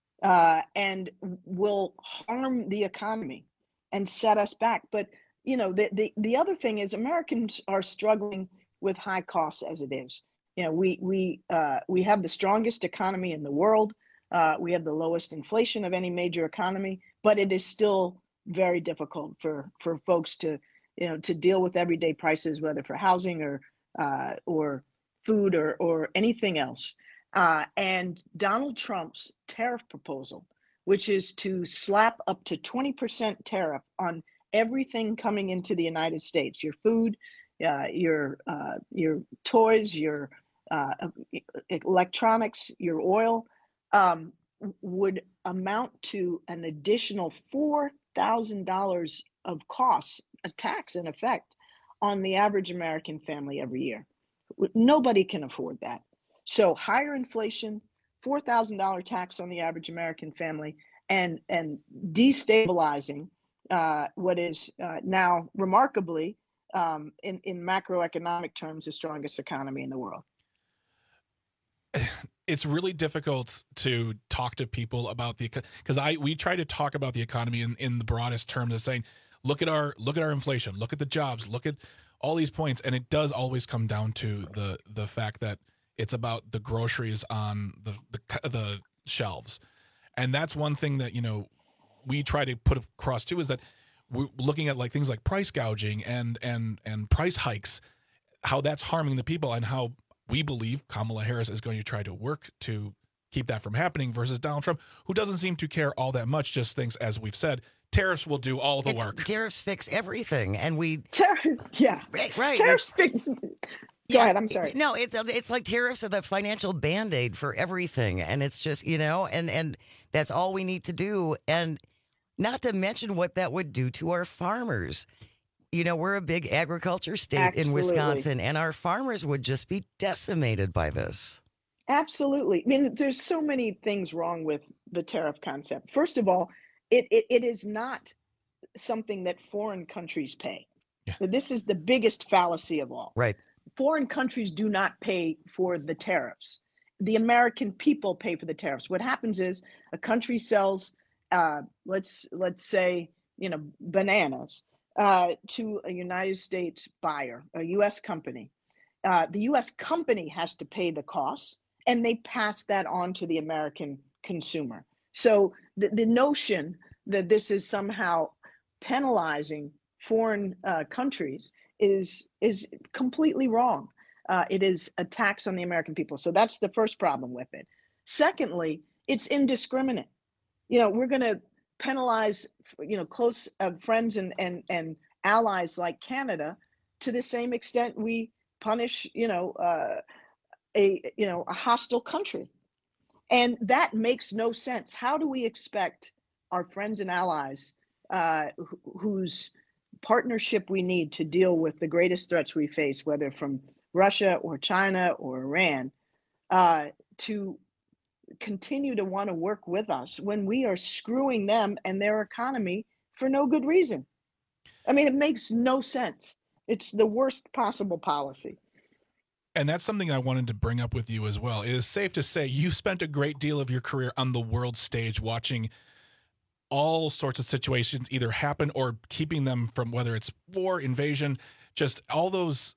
and will harm the economy and set us back. But the other thing is Americans are struggling with high costs as it is. We have the strongest economy in the world. We have the lowest inflation of any major economy, but it is still very difficult for folks to deal with everyday prices, whether for housing or food or anything else. And Donald Trump's tariff proposal, which is to slap up to 20% tariff on everything coming into the United States, your food, your toys, your electronics, your oil, would amount to an additional $4,000 of costs, a tax in effect, on the average American family every year. Nobody can afford that. So higher inflation, $4,000 tax on the average American family, and destabilizing what is now remarkably, in macroeconomic terms, the strongest economy in the world. It's really difficult to talk to people about because we try to talk about the economy in the broadest terms of saying, look at our inflation, look at the jobs, look at all these points, and it does always come down to the fact that it's about the groceries on the shelves. And that's one thing that we try to put across too, is that we're looking at like things like price gouging and price hikes, how that's harming the people, and how we believe Kamala Harris is going to try to work to keep that from happening, versus Donald Trump, who doesn't seem to care all that much, just thinks, as we've said, tariffs will do all the work. Tariffs fix everything, and yeah, right. Tariffs fix. Go ahead. I'm sorry. No, it's like tariffs are the financial Band-Aid for everything, and it's just and that's all we need to do, and not to mention what that would do to our farmers. We're a big agriculture state in Wisconsin, and our farmers would just be decimated by this. Absolutely. I mean, there's so many things wrong with the tariff concept. First of all, it is not something that foreign countries pay. Yeah. This is the biggest fallacy of all. Right. Foreign countries do not pay for the tariffs. The American people pay for the tariffs. What happens is a country sells, let's say, bananas to a United States buyer, a U.S. company. The U.S. company has to pay the costs, and they pass that on to the American consumer. So the notion that this is somehow penalizing foreign countries is completely wrong. It is a tax on the American people. So that's the first problem with it. Secondly, it's indiscriminate. We're going to penalize, close friends and allies like Canada to the same extent we punish, a hostile country. And that makes no sense. How do we expect our friends and allies whose partnership we need to deal with the greatest threats we face, whether from Russia or China or Iran, to continue to want to work with us when we are screwing them and their economy for no good reason? I mean, it makes no sense. It's the worst possible policy. And that's something I wanted to bring up with you as well. It is safe to say you spent a great deal of your career on the world stage watching all sorts of situations either happen or keeping them from, whether it's war, invasion, just all those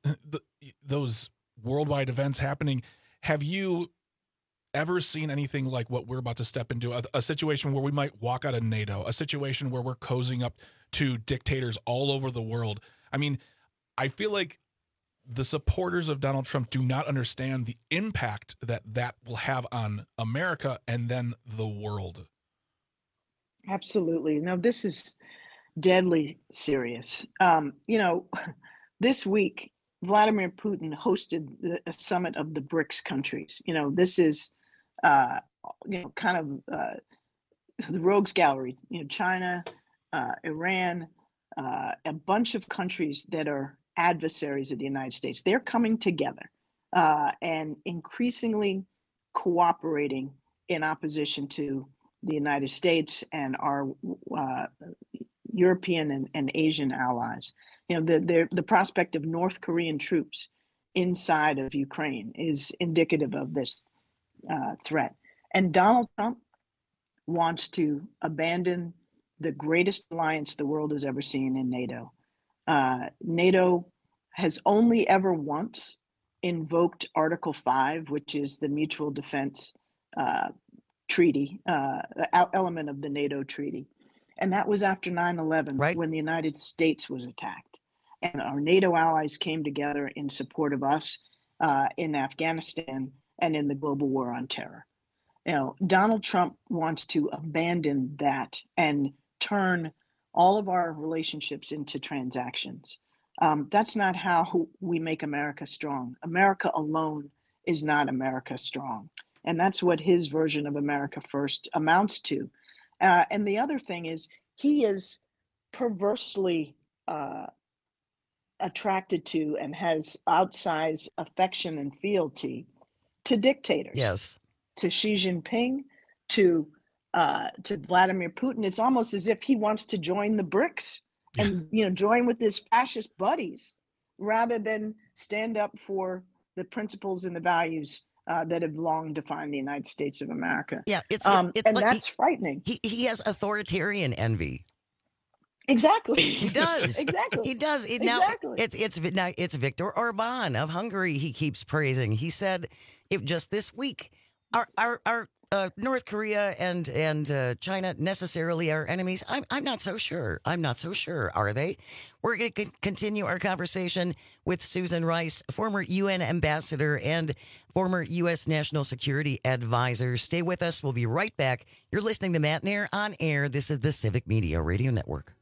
worldwide events happening. Have you ever seen anything like what we're about to step into, a situation where we might walk out of NATO, a situation where we're cozying up to dictators all over the world? I mean, I feel like the supporters of Donald Trump do not understand the impact that will have on America and then the world. Absolutely. No, this is deadly serious. This week, Vladimir Putin hosted a summit of the BRICS countries. This is, kind of the rogues gallery. China, Iran, a bunch of countries that are adversaries of the United States. They're coming together and increasingly cooperating in opposition to the United States and our European and Asian allies. The prospect of North Korean troops inside of Ukraine is indicative of this threat. And Donald Trump wants to abandon the greatest alliance the world has ever seen in NATO. NATO has only ever once invoked Article 5, which is the mutual defense treaty, element of the NATO treaty. And that was after 9/11, right, when the United States was attacked. And our NATO allies came together in support of us in Afghanistan and in the global war on terror. Donald Trump wants to abandon that and turn all of our relationships into transactions. That's not how we make America strong. America alone is not America strong. And that's what his version of America First amounts to. And the other thing is, he is perversely attracted to and has outsized affection and fealty to dictators. Yes. To Xi Jinping, to Vladimir Putin. It's almost as if he wants to join the BRICS and join with his fascist buddies rather than stand up for the principles and the values that have long defined the United States of America. Yeah, it's and like that's frightening. He has authoritarian envy. Exactly. He does. Exactly. He does. Exactly. Now it's Viktor Orban of Hungary. He keeps praising. He said, if just this week, our North Korea and China necessarily are enemies. I'm not so sure. I'm not so sure. Are they? We're going to continue our conversation with Susan Rice, former UN ambassador and former U.S. National Security Advisor. Stay with us. We'll be right back. You're listening to Matt Nair on Air. This is the Civic Media Radio Network.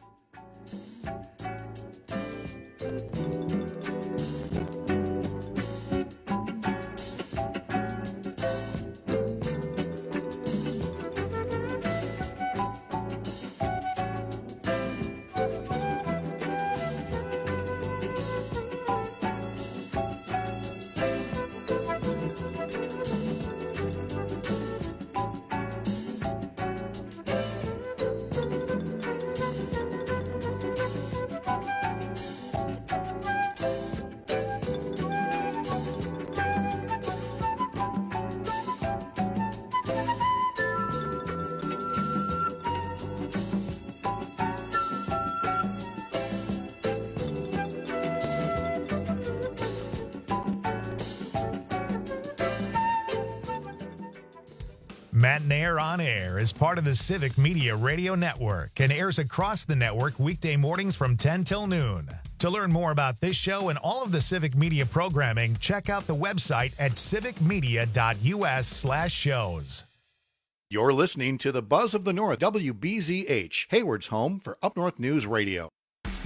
Matt Nair on Air is part of the Civic Media Radio Network and airs across the network weekday mornings from 10 till noon. To learn more about this show and all of the Civic Media programming, check out the website at civicmedia.us/shows. You're listening to the Buzz of the North, WBZH, Hayward's home for Up North News Radio.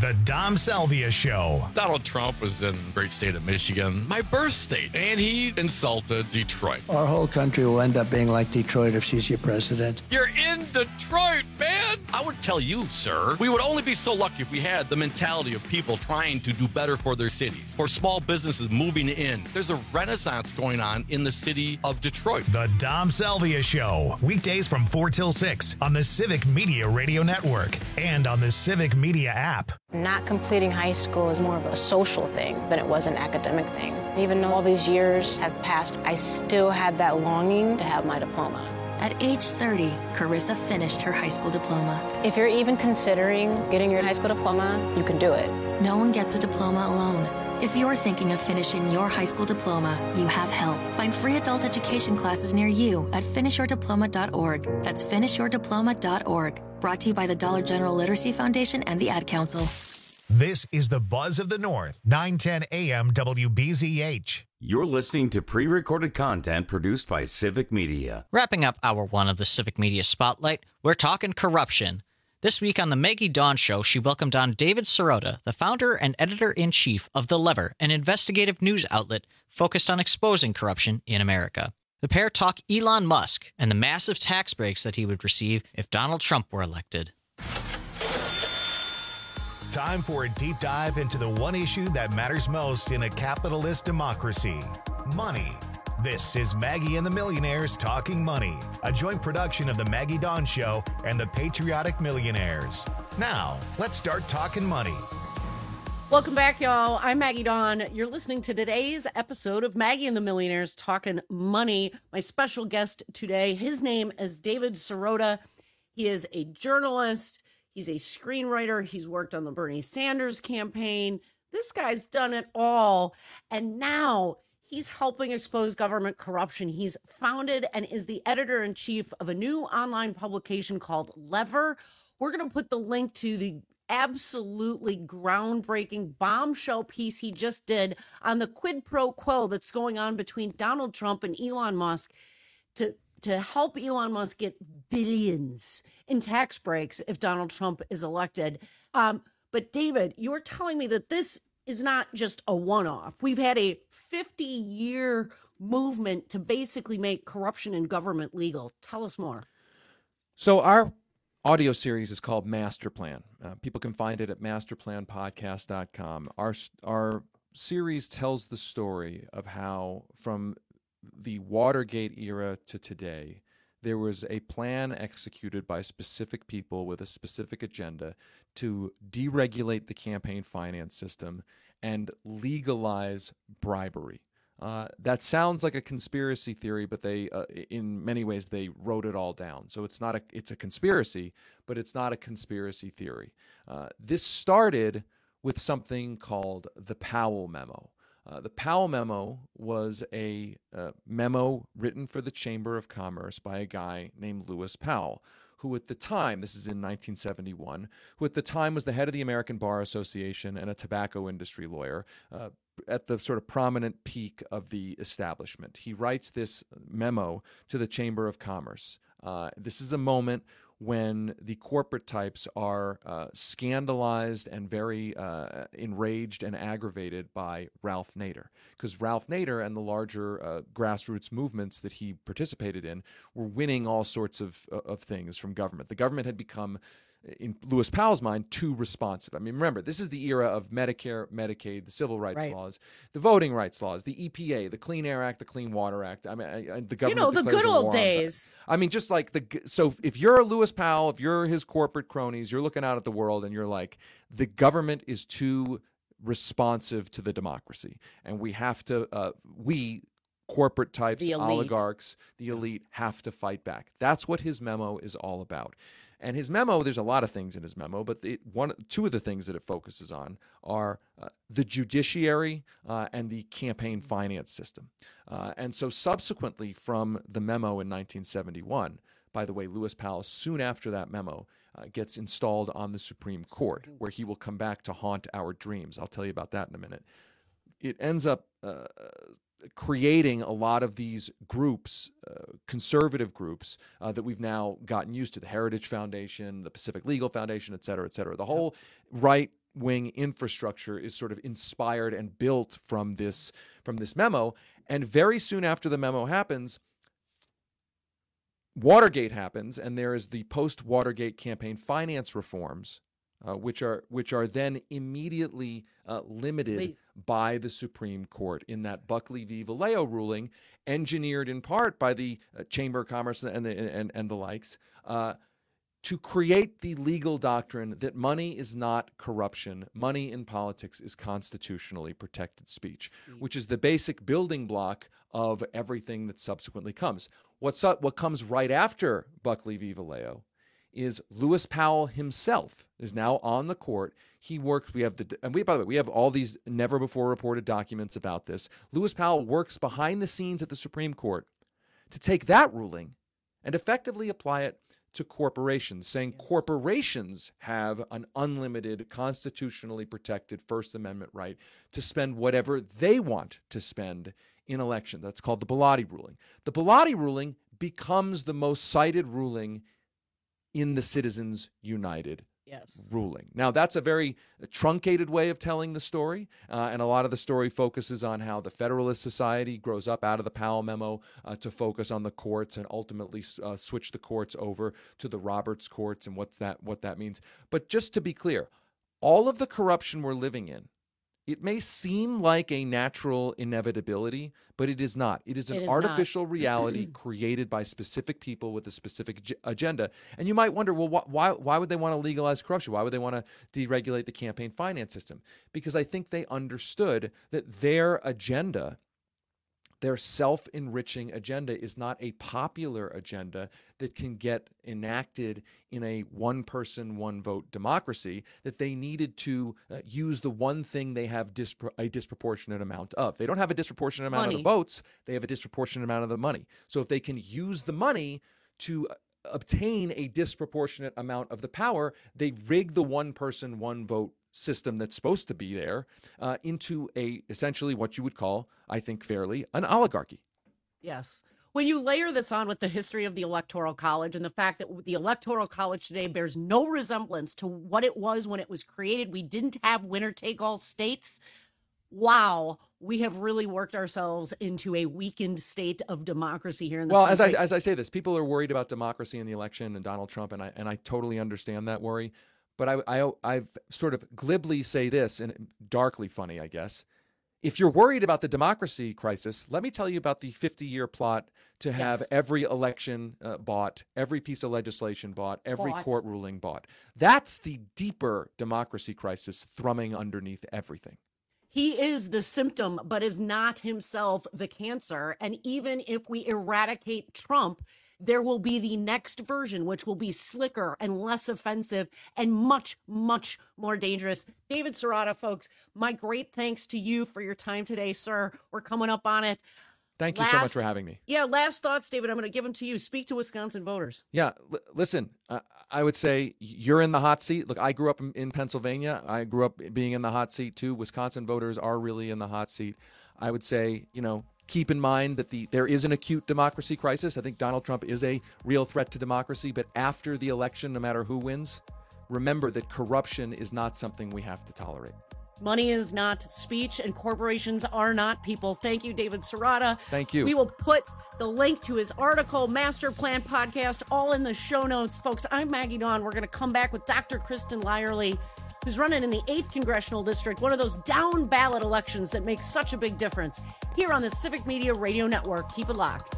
The Dom Salvia Show. Donald Trump was in the great state of Michigan, my birth state, and he insulted Detroit. Our whole country will end up being like Detroit if she's your president. You're in Detroit, man! I would tell you, sir, we would only be so lucky if we had the mentality of people trying to do better for their cities, for small businesses moving in. There's a renaissance going on in the city of Detroit. The Dom Salvia Show. Weekdays from 4 till 6 on the Civic Media Radio Network and on the Civic Media app. Not completing high school is more of a social thing than it was an academic thing. Even though all these years have passed, I still had that longing to have my diploma. At age 30, Carissa finished her high school diploma. If you're even considering getting your high school diploma, you can do it. No one gets a diploma alone. If you're thinking of finishing your high school diploma, you have help. Find free adult education classes near you at finishyourdiploma.org. That's finishyourdiploma.org. Brought to you by the Dollar General Literacy Foundation and the Ad Council. This is the Buzz of the North, 910 AM WBZH. You're listening to pre-recorded content produced by Civic Media. Wrapping up Hour 1 of the Civic Media Spotlight, we're talking corruption. This week on the Maggie Dawn Show, she welcomed on David Sirota, the founder and editor-in-chief of The Lever, an investigative news outlet focused on exposing corruption in America. The pair talk Elon Musk and the massive tax breaks that he would receive if Donald Trump were elected. Time for a deep dive into the one issue that matters most in a capitalist democracy: money. This is Maggie and the Millionaires Talking Money, a joint production of the Maggie Dawn Show and the Patriotic Millionaires. Now, let's start talking money. Welcome back, y'all. I'm Maggie Dawn. You're listening to today's episode of Maggie and the Millionaires Talking Money. My special guest today, his name is David Sirota. He is a journalist. He's a screenwriter. He's worked on the Bernie Sanders campaign. This guy's done it all. And now he's helping expose government corruption. He's founded and is the editor-in-chief of a new online publication called Lever. We're going to put the link to the absolutely groundbreaking bombshell piece he just did on the quid pro quo that's going on between Donald Trump and Elon Musk to help Elon Musk get billions in tax breaks if Donald Trump is elected. But David, you're telling me that this is not just a one-off. We've had a 50-year movement to basically make corruption in government legal. Tell us more. So our audio series is called Master Plan. People can find it at masterplanpodcast.com. Our series tells the story of how, from the Watergate era to today, there was a plan executed by specific people with a specific agenda to deregulate the campaign finance system and legalize bribery. That sounds like a conspiracy theory, but they, in many ways, they wrote it all down. So it's a conspiracy, but it's not a conspiracy theory. This started with something called the Powell Memo. The Powell Memo was a memo written for the Chamber of Commerce by a guy named Lewis Powell, who at the time, this is in 1971, who at the time was the head of the American Bar Association and a tobacco industry lawyer at the sort of prominent peak of the establishment. He writes this memo to the Chamber of Commerce. This is a moment when the corporate types are scandalized and very enraged and aggravated by Ralph Nader. Because Ralph Nader and the larger grassroots movements that he participated in were winning all sorts of things from government. The government had become, in Lewis Powell's mind, too responsive. I mean, remember, this is the era of Medicare, Medicaid, the civil rights laws, the voting rights laws, the EPA, the Clean Air Act, the Clean Water Act. I mean, the government, the good old days. I mean, just like so if you're Lewis Powell, if you're his corporate cronies, you're looking out at the world and you're like, the government is too responsive to the democracy. And we have to, corporate types, oligarchs, the elite have to fight back. That's what his memo is all about. And his memo, there's a lot of things in his memo, but two of the things that it focuses on are the judiciary and the campaign finance system. And so subsequently from the memo in 1971, by the way, Lewis Powell, soon after that memo, gets installed on the Supreme Court, where he will come back to haunt our dreams. I'll tell you about that in a minute. It ends up creating a lot of these groups, conservative groups, that we've now gotten used to, the Heritage Foundation, the Pacific Legal Foundation, et cetera, et cetera. The whole right wing infrastructure is sort of inspired and built from this memo. And very soon after the memo happens, Watergate happens, and there is the post-Watergate campaign finance reforms, which are then immediately limited by the Supreme Court in that Buckley v. Valeo ruling, engineered in part by the Chamber of Commerce and the likes, to create the legal doctrine that money is not corruption. Money in politics is constitutionally protected speech, which is the basic building block of everything that subsequently comes. What comes right after Buckley v. Valeo is Lewis Powell himself is now on the court. He works. By the way, we have all these never before reported documents about this. Lewis Powell works behind the scenes at the Supreme Court to take that ruling and effectively apply it to corporations, saying corporations have an unlimited, constitutionally protected First Amendment right to spend whatever they want to spend in election. That's called the Bellotti ruling. The Bellotti ruling becomes the most cited ruling in the Citizens United ruling. Now, that's a very truncated way of telling the story, and a lot of the story focuses on how the Federalist Society grows up out of the Powell memo to focus on the courts and ultimately switch the courts over to the Roberts courts and what that means. But just to be clear, all of the corruption we're living in, it may seem like a natural inevitability, but it is not. It is an artificial reality created by specific people with a specific agenda. And you might wonder, well, why would they want to legalize corruption? Why would they want to deregulate the campaign finance system? Because I think they understood that their agenda, their self-enriching agenda, is not a popular agenda that can get enacted in a one-person, one-vote democracy, that they needed to use the one thing they have a disproportionate amount of. They don't have a disproportionate amount of the votes. They have a disproportionate amount of the money. So if they can use the money to obtain a disproportionate amount of the power, they rig the one-person, one-vote system that's supposed to be there into essentially what you would call, I think fairly, an oligarchy. Yes. When you layer this on with the history of the Electoral College and the fact that the Electoral College today bears no resemblance to what it was when it was created, we didn't have winner-take-all states. Wow, we have really worked ourselves into a weakened state of democracy here in this country. As I say this, people are worried about democracy in the election and Donald Trump, and I totally understand that worry. But I've sort of glibly say this, and darkly funny, I guess. If you're worried about the democracy crisis, let me tell you about the 50-year plot to have every election bought, every piece of legislation bought, every court ruling bought. That's the deeper democracy crisis thrumming underneath everything. He is the symptom, but is not himself the cancer. And even if we eradicate Trump, there will be the next version, which will be slicker and less offensive and much, much more dangerous. David Serrata, folks, my great thanks to you for your time today, sir. We're coming up on it. Thank you so much for having me. Yeah, last thoughts, David. I'm going to give them to you. Speak to Wisconsin voters. Yeah, listen, I would say you're in the hot seat. Look, I grew up in Pennsylvania. I grew up being in the hot seat, too. Wisconsin voters are really in the hot seat. I would say, keep in mind that there is an acute democracy crisis. I think Donald Trump is a real threat to democracy. But after the election, no matter who wins, remember that corruption is not something we have to tolerate. Money is not speech, and corporations are not people. Thank you, David Serrata. Thank you. We will put the link to his article, Master Plan Podcast, all in the show notes. Folks, I'm Maggie Dawn. We're going to come back with Dr. Kristen Lyerly, who's running in the 8th Congressional District, one of those down-ballot elections that makes such a big difference, here on the Civic Media Radio Network. Keep it locked.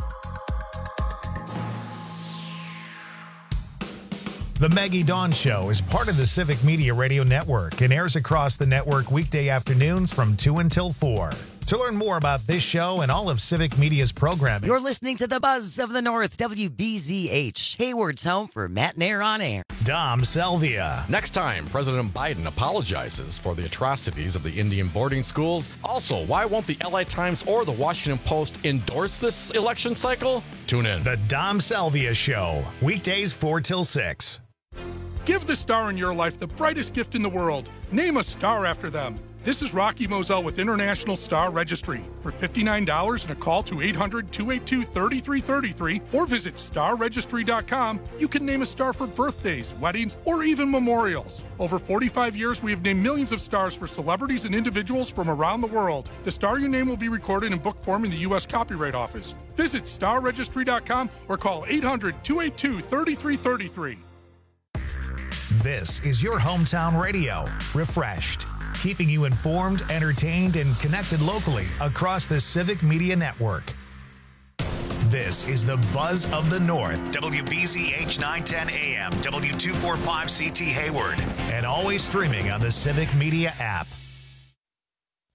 The Maggie Dawn Show is part of the Civic Media Radio Network and airs across the network weekday afternoons from 2 until 4. To learn more about this show and all of Civic Media's programming, you're listening to the Buzz of the North, WBZH, Hayward's home for Matt Nair on Air. Dom Selvia. Next time, President Biden apologizes for the atrocities of the Indian boarding schools. Also, why won't the LA Times or the Washington Post endorse this election cycle? Tune in. The Dom Selvia Show, weekdays 4 till 6. Give the star in your life the brightest gift in the world. Name a star after them. This is Rocky Moselle with International Star Registry. For $59 and a call to 800-282-3333 or visit starregistry.com, you can name a star for birthdays, weddings, or even memorials. Over 45 years, we have named millions of stars for celebrities and individuals from around the world. The star you name will be recorded in book form in the U.S. Copyright Office. Visit starregistry.com or call 800-282-3333. This is your hometown radio, Refreshed, keeping you informed, entertained, and connected locally across the Civic Media Network. This is the Buzz of the North, WBZH 910 AM, W245CT Hayward, and always streaming on the Civic Media app.